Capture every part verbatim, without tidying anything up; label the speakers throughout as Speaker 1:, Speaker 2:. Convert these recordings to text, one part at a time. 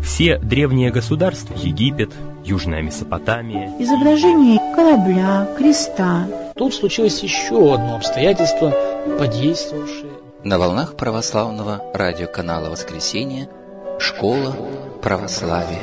Speaker 1: Все древние государства, Египет, Южная Месопотамия,
Speaker 2: изображение корабля, креста.
Speaker 3: Тут случилось еще одно обстоятельство, подействовавшее.
Speaker 4: На волнах православного радиоканала «Воскресенье» «Школа православия».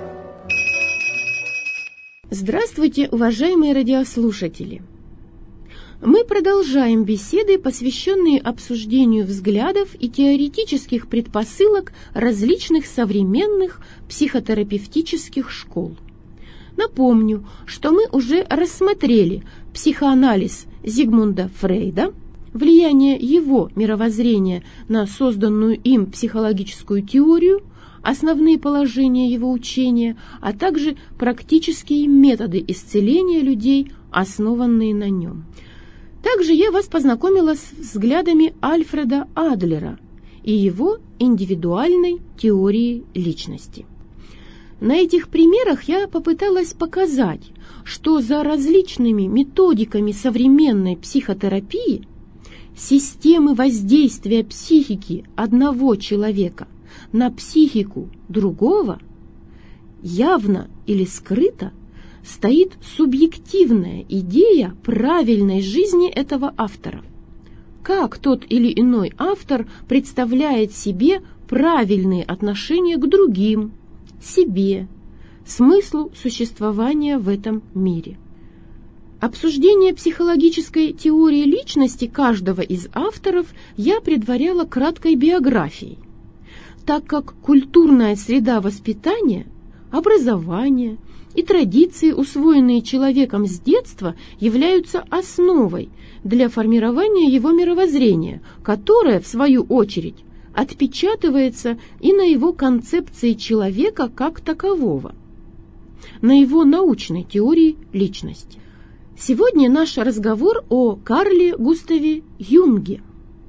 Speaker 5: Здравствуйте, уважаемые радиослушатели! Мы продолжаем беседы, посвященные обсуждению взглядов и теоретических предпосылок различных современных психотерапевтических школ. Напомню, что мы уже рассмотрели психоанализ Зигмунда Фрейда, влияние его мировоззрения на созданную им психологическую теорию, основные положения его учения, а также практические методы исцеления людей, основанные на нем. Также я вас познакомила с взглядами Альфреда Адлера и его индивидуальной теорией личности. На этих примерах я попыталась показать, что за различными методиками современной психотерапии системы воздействия психики одного человека на психику другого явно или скрыто стоит субъективная идея правильной жизни этого автора. Как тот или иной автор представляет себе правильные отношения к другим, себе, смыслу существования в этом мире. Обсуждение психологической теории личности каждого из авторов я предваряла краткой биографией, так как культурная среда воспитания, образования и традиции, усвоенные человеком с детства, являются основой для формирования его мировоззрения, которое, в свою очередь, отпечатывается и на его концепции человека как такового, на его научной теории личности. Сегодня наш разговор о Карле Густаве Юнге.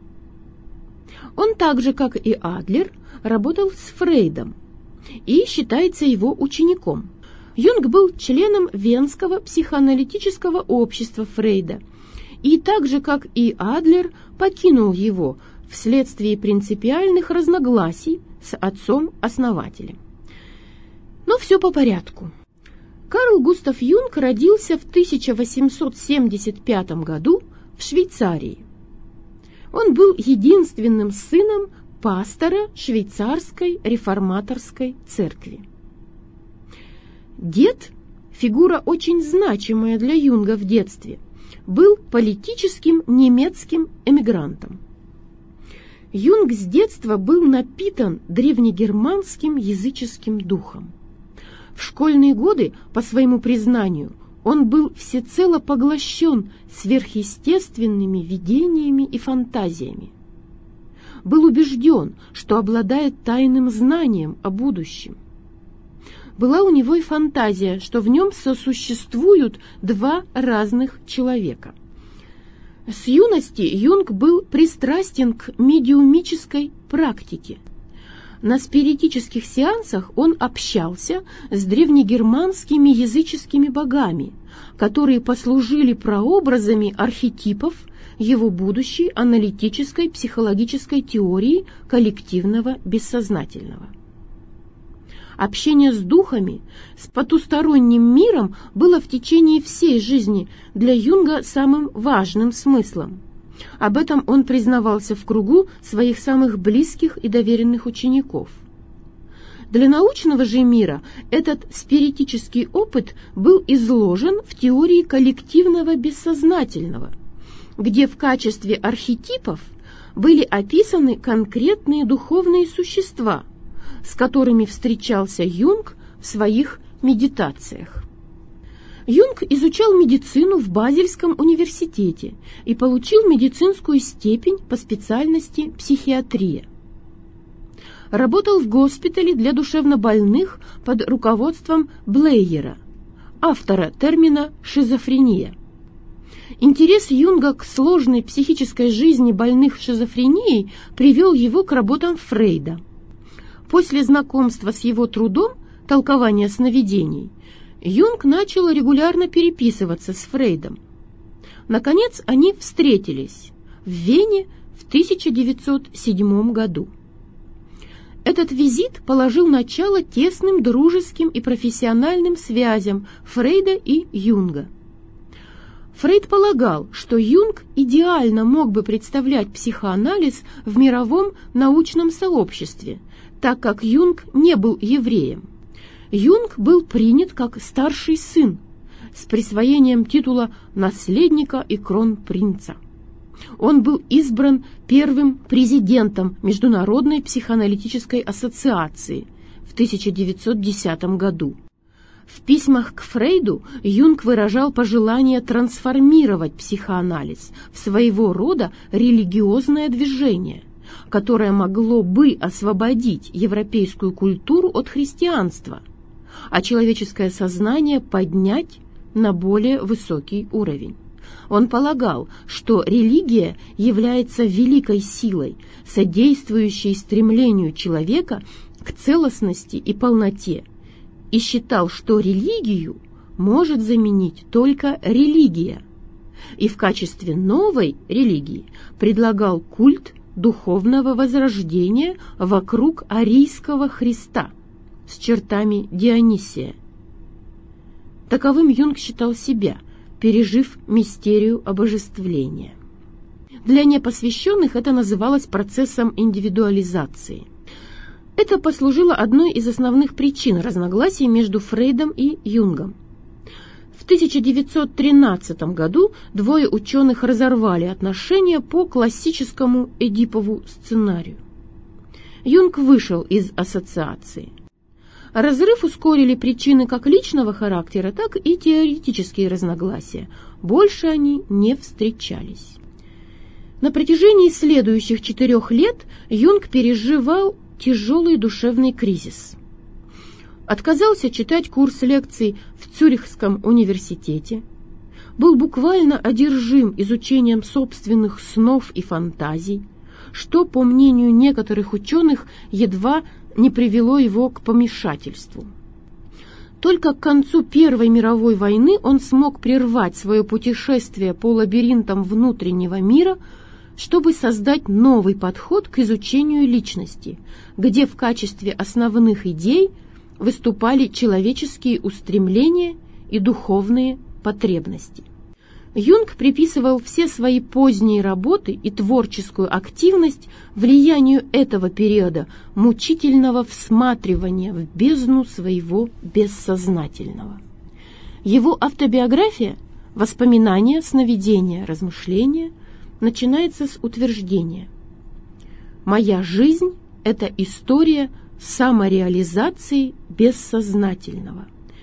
Speaker 5: Он так же, как и Адлер, работал с Фрейдом и считается его учеником. Юнг был членом Венского психоаналитического общества Фрейда и так же, как и Адлер, покинул его вследствие принципиальных разногласий с отцом-основателем. Но все по порядку. Карл Густав Юнг родился в тысяча восемьсот семьдесят пятом году в Швейцарии. Он был единственным сыном пастора швейцарской реформаторской церкви. Дед, фигура очень значимая для Юнга в детстве, был политическим немецким эмигрантом. Юнг с детства был напитан древнегерманским языческим духом. В школьные годы, по своему признанию, он был всецело поглощен сверхъестественными видениями и фантазиями. Был убежден, что обладает тайным знанием о будущем. Была у него и фантазия, что в нем сосуществуют два разных человека. С юности Юнг был пристрастен к медиумической практике. На спиритических сеансах он общался с древнегерманскими языческими богами, которые послужили прообразами архетипов его будущей аналитической психологической теории коллективного бессознательного. Общение с духами, с потусторонним миром было в течение всей жизни для Юнга самым важным смыслом. Об этом он признавался в кругу своих самых близких и доверенных учеников. Для научного же мира этот спиритический опыт был изложен в теории коллективного бессознательного, где в качестве архетипов были описаны конкретные духовные существа, с которыми встречался Юнг в своих медитациях. Юнг изучал медицину в Базельском университете и получил медицинскую степень по специальности психиатрия. Работал в госпитале для душевнобольных под руководством Блейера, автора термина «шизофрения». Интерес Юнга к сложной психической жизни больных шизофренией привел его к работам Фрейда. После знакомства с его трудом «Толкование сновидений» Юнг начал регулярно переписываться с Фрейдом. Наконец они встретились в Вене в тысяча девятьсот седьмом году. Этот визит положил начало тесным дружеским и профессиональным связям Фрейда и Юнга. Фрейд полагал, что Юнг идеально мог бы представлять психоанализ в мировом научном сообществе, так как Юнг не был евреем. Юнг был принят как старший сын с присвоением титула наследника и кронпринца. Он был избран первым президентом Международной психоаналитической ассоциации в тысяча девятьсот десятом году. В письмах к Фрейду Юнг выражал пожелание трансформировать психоанализ в своего рода религиозное движение, которое могло бы освободить европейскую культуру от христианства, а человеческое сознание поднять на более высокий уровень. Он полагал, что религия является великой силой, содействующей стремлению человека к целостности и полноте, и считал, что религию может заменить только религия, и в качестве новой религии предлагал культ духовного возрождения вокруг арийского Христа с чертами Дионисия. Таковым Юнг считал себя, пережив мистерию обожествления. Для непосвященных это называлось процессом индивидуализации. Это послужило одной из основных причин разногласий между Фрейдом и Юнгом. В тысяча девятьсот тринадцатом году двое ученых разорвали отношения по классическому Эдипову сценарию. Юнг вышел из ассоциации. Разрыв ускорили причины как личного характера, так и теоретические разногласия. Больше они не встречались. На протяжении следующих четырех лет Юнг переживал тяжелый душевный кризис. Отказался читать курс лекций в Цюрихском университете, был буквально одержим изучением собственных снов и фантазий, что, по мнению некоторых ученых, едва не привело его к помешательству. Только к концу Первой мировой войны он смог прервать свое путешествие по лабиринтам внутреннего мира, чтобы создать новый подход к изучению личности, где в качестве основных идей выступали человеческие устремления и духовные потребности. Юнг приписывал все свои поздние работы и творческую активность влиянию этого периода мучительного всматривания в бездну своего бессознательного. Его автобиография «Воспоминания, сновидения, размышления» начинается с утверждения: «Моя жизнь – это история самореализации бессознательного».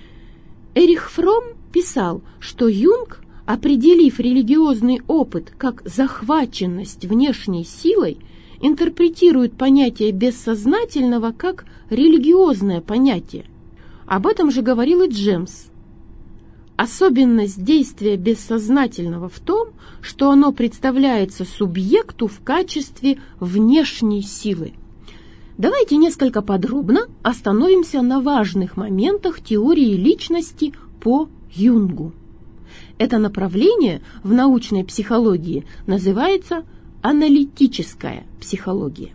Speaker 5: Эрих Фромм писал, что Юнг, определив религиозный опыт как захваченность внешней силой, интерпретирует понятие бессознательного как религиозное понятие. Об этом же говорил и Джемс. Особенность действия бессознательного в том, что оно представляется субъекту в качестве внешней силы. Давайте несколько подробно остановимся на важных моментах теории личности по Юнгу. Это направление в научной психологии называется аналитическая психология.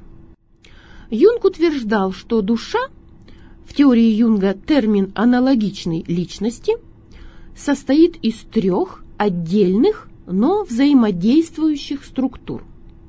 Speaker 5: Юнг утверждал, что душа, в теории Юнга термин аналогичной личности, состоит из трех отдельных, но взаимодействующих структур: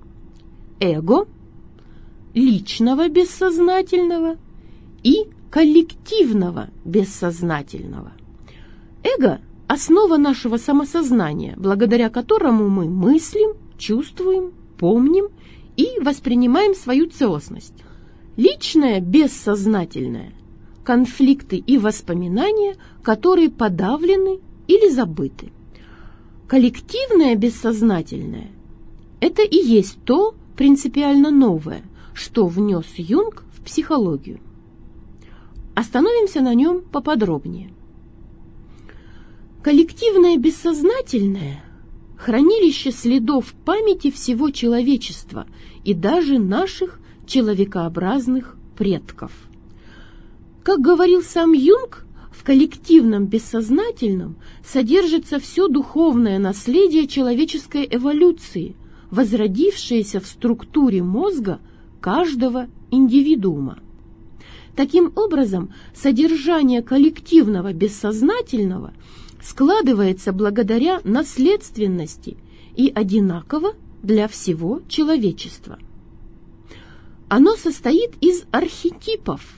Speaker 5: эго, личного бессознательного и коллективного бессознательного. Эго – основа нашего самосознания, благодаря которому мы мыслим, чувствуем, помним и воспринимаем свою целостность. Личное бессознательное – конфликты и воспоминания, которые подавлены или забыты. Коллективное бессознательное – это и есть то принципиально новое, что внес Юнг в психологию. Остановимся на нем поподробнее. Коллективное бессознательное – хранилище следов памяти всего человечества и даже наших человекообразных предков. Как говорил сам Юнг, в коллективном бессознательном содержится все духовное наследие человеческой эволюции, возродившееся в структуре мозга каждого индивидуума. Таким образом, содержание коллективного бессознательного складывается благодаря наследственности и одинаково для всего человечества. Оно состоит из архетипов,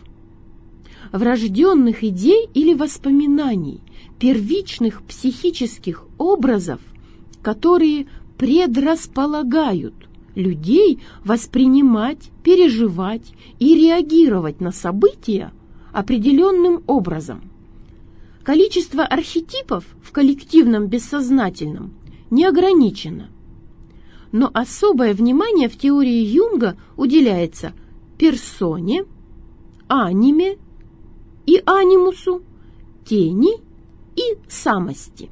Speaker 5: врожденных идей или воспоминаний, первичных психических образов, которые предрасполагают людей воспринимать, переживать и реагировать на события определенным образом. Количество архетипов в коллективном бессознательном не ограничено, но особое внимание в теории Юнга уделяется персоне, аниме и анимусу, тени и самости.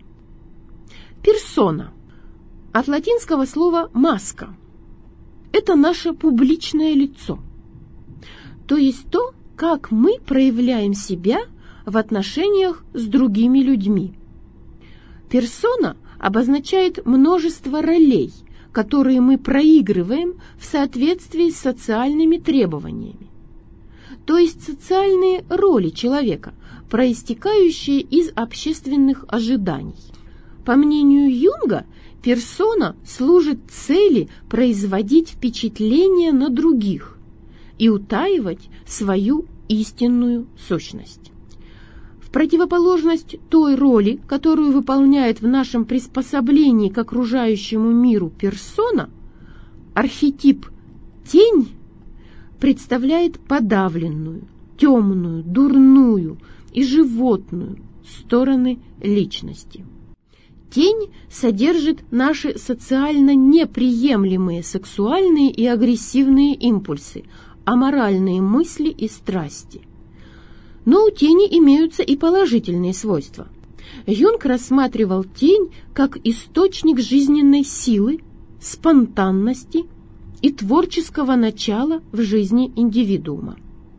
Speaker 5: Персона от латинского слова «маска» – это наше публичное лицо, то есть то, как мы проявляем себя в отношениях с другими людьми. Персона обозначает множество ролей, которые мы проигрываем в соответствии с социальными требованиями, то есть социальные роли человека, проистекающие из общественных ожиданий. По мнению Юнга, персона служит цели производить впечатление на других и утаивать свою истинную сущность. В противоположность той роли, которую выполняет в нашем приспособлении к окружающему миру персона, архетип «тень» представляет подавленную, темную, дурную и животную стороны личности. Тень содержит наши социально неприемлемые сексуальные и агрессивные импульсы, аморальные мысли и страсти. Но у тени имеются и положительные свойства. Юнг рассматривал тень как источник жизненной силы, спонтанности и творческого начала в жизни индивидуума.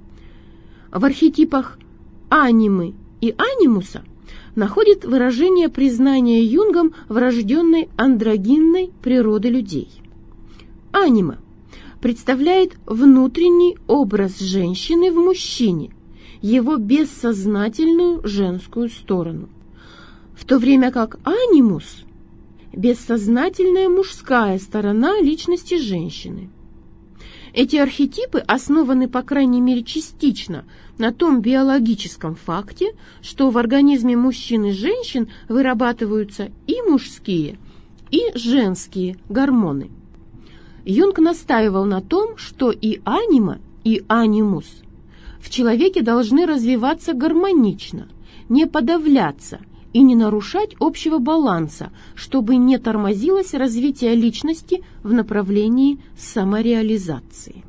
Speaker 5: В архетипах анимы и анимуса находит выражение признания Юнгом врожденной андрогинной природы людей. Анима представляет внутренний образ женщины в мужчине, его бессознательную женскую сторону, в то время как анимус – бессознательная мужская сторона личности женщины. Эти архетипы основаны, по крайней мере, частично на том биологическом факте, что в организме мужчин и женщин вырабатываются и мужские, и женские гормоны. Юнг настаивал на том, что и анима, и анимус в человеке должны развиваться гармонично, не подавляться и не нарушать общего баланса, чтобы не тормозилось развитие личности в направлении самореализации.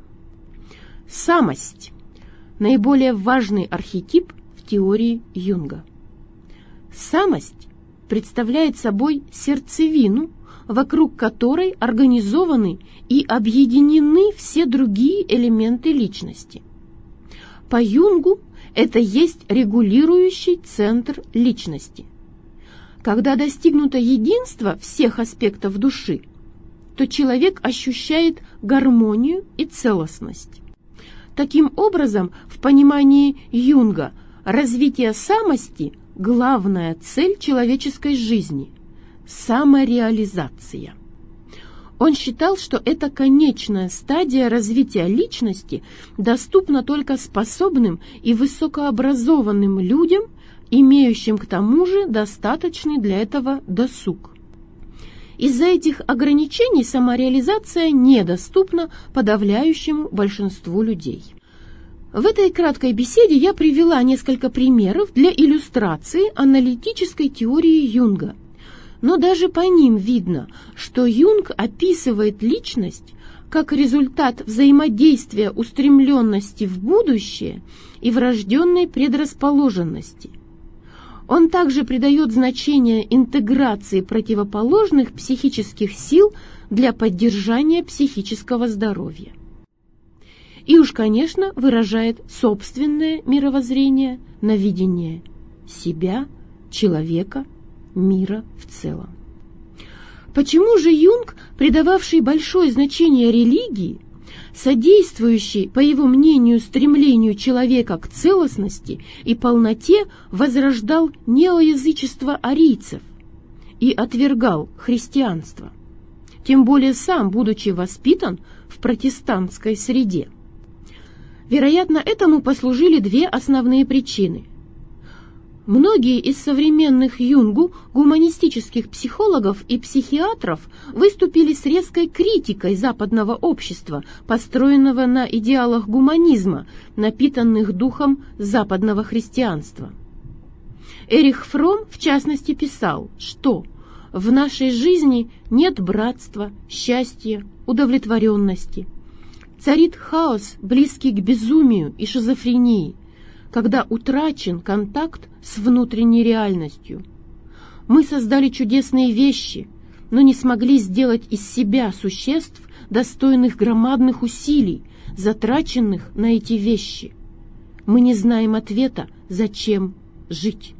Speaker 5: Самость – наиболее важный архетип в теории Юнга. Самость представляет собой сердцевину, вокруг которой организованы и объединены все другие элементы личности. По Юнгу это есть регулирующий центр личности. Когда достигнуто единство всех аспектов души, то человек ощущает гармонию и целостность. Таким образом, в понимании Юнга, развитие самости – главная цель человеческой жизни – самореализация. Он считал, что эта конечная стадия развития личности доступна только способным и высокообразованным людям, имеющим к тому же достаточный для этого досуг. Из-за этих ограничений самореализация недоступна подавляющему большинству людей. В этой краткой беседе я привела несколько примеров для иллюстрации аналитической теории Юнга. Но даже по ним видно, что Юнг описывает личность как результат взаимодействия устремленности в будущее и врожденной предрасположенности. Он также придает значение интеграции противоположных психических сил для поддержания психического здоровья. И уж, конечно, выражает собственное мировоззрение на видение себя, человека, мира в целом. Почему же Юнг, придававший большое значение религии, содействующий, по его мнению, стремлению человека к целостности и полноте, возрождал неоязычество арийцев и отвергал христианство, тем более сам, будучи воспитан в протестантской среде. Вероятно, этому послужили две основные причины. Многие из современных Юнгу гуманистических психологов и психиатров выступили с резкой критикой западного общества, построенного на идеалах гуманизма, напитанных духом западного христианства. Эрих Фромм, в частности, писал, что в нашей жизни нет братства, счастья, удовлетворенности. Царит хаос, близкий к безумию и шизофрении, когда утрачен контакт с внутренней реальностью. Мы создали чудесные вещи, но не смогли сделать из себя существ, достойных громадных усилий, затраченных на эти вещи. Мы не знаем ответа, зачем жить.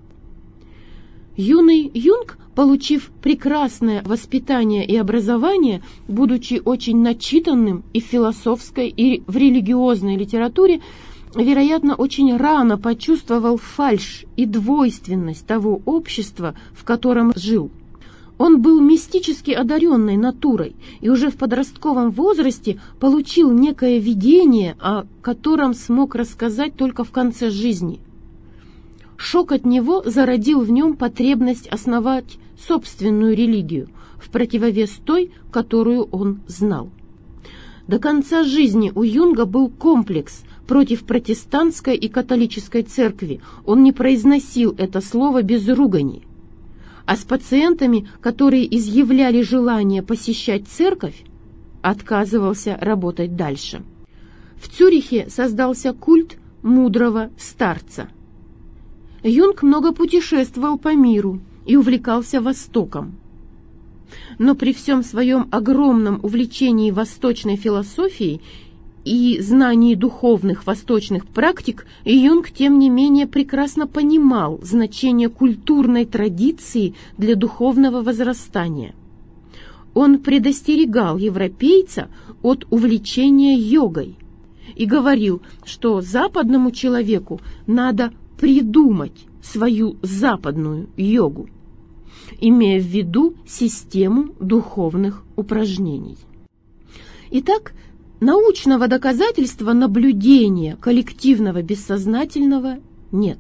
Speaker 5: Юный Юнг, получив прекрасное воспитание и образование, будучи очень начитанным и в философской, и в религиозной литературе, вероятно, очень рано почувствовал фальшь и двойственность того общества, в котором жил. Он был мистически одаренной натурой и уже в подростковом возрасте получил некое видение, о котором смог рассказать только в конце жизни. Шок от него зародил в нем потребность основать собственную религию, в противовес той, которую он знал. До конца жизни у Юнга был комплекс против протестантской и католической церкви. Он не произносил это слово без ругани. А с пациентами, которые изъявляли желание посещать церковь, отказывался работать дальше. В Цюрихе создался культ мудрого старца. Юнг много путешествовал по миру и увлекался Востоком. Но при всем своем огромном увлечении восточной философией и знании духовных восточных практик, Юнг, тем не менее, прекрасно понимал значение культурной традиции для духовного возрастания. Он предостерегал европейца от увлечения йогой и говорил, что западному человеку надо придумать свою западную йогу, имея в виду систему духовных упражнений. Итак, научного доказательства наблюдения коллективного бессознательного нет.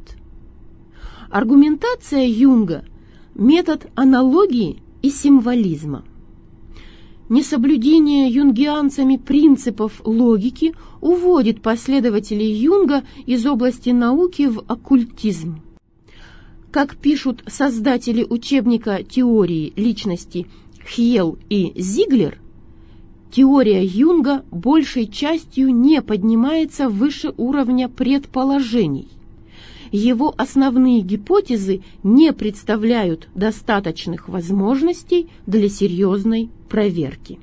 Speaker 5: Аргументация Юнга – метод аналогии и символизма. Несоблюдение юнгианцами принципов логики уводит последователей Юнга из области науки в оккультизм. Как пишут создатели учебника теории личности Хьелл и Зиглер, теория Юнга большей частью не поднимается выше уровня предположений. Его основные гипотезы не представляют достаточных возможностей для серьезной проверки.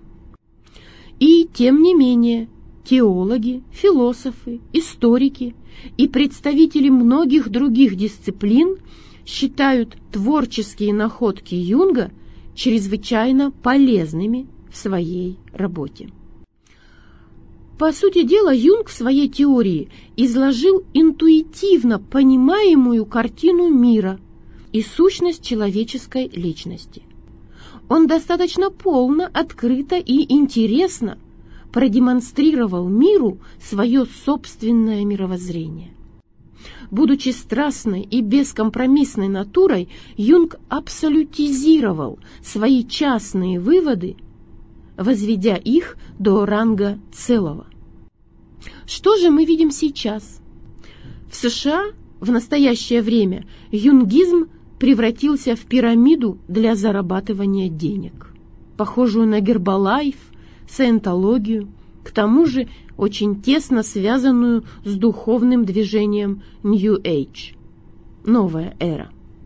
Speaker 5: И тем не менее, теологи, философы, историки и представители многих других дисциплин считают творческие находки Юнга чрезвычайно полезными в своей работе. По сути дела, Юнг в своей теории изложил интуитивно понимаемую картину мира и сущность человеческой личности. Он достаточно полно, открыто и интересно продемонстрировал миру свое собственное мировоззрение. Будучи страстной и бескомпромиссной натурой, Юнг абсолютизировал свои частные выводы, возведя их до ранга целого. Что же мы видим сейчас? В США в настоящее время юнгизм превратился в пирамиду для зарабатывания денег, похожую на гербалайф, саентологию, к тому же очень тесно связанную с духовным движением New Age, новая эра.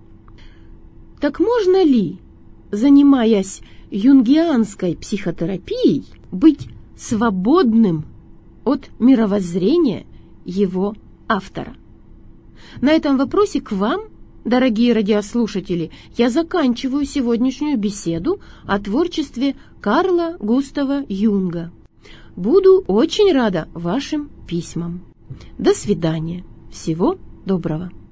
Speaker 5: Так можно ли, занимаясь юнгианской психотерапией, быть свободным от мировоззрения его автора? На этом вопросе к вам, дорогие радиослушатели, я заканчиваю сегодняшнюю беседу о творчестве Карла Густава Юнга. Буду очень рада вашим письмам. До свидания. Всего доброго.